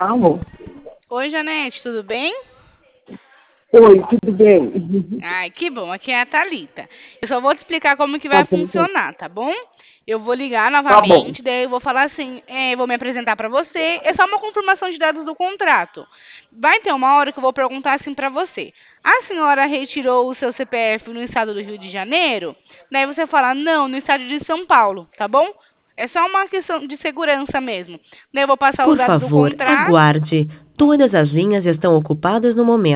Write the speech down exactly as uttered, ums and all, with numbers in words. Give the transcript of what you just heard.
Alô? Oi, Janete, tudo bem? Oi, tudo bem? Ai, que bom, aqui é a Thalita. Eu só vou te explicar como que Tá vai bom, então. funcionar, tá bom? Eu vou ligar Tá bom. novamente, daí eu vou falar assim, é, vou me apresentar para você. É só uma confirmação de dados do contrato. Vai ter uma hora que eu vou perguntar assim para você. A senhora retirou o seu C P F no estado do Rio de Janeiro? Daí você fala, não, no estado de São Paulo, tá bom? É só uma questão de segurança mesmo. Daí eu vou passar os Por dados do favor, contrato. aguarde. Todas as linhas estão ocupadas no momento.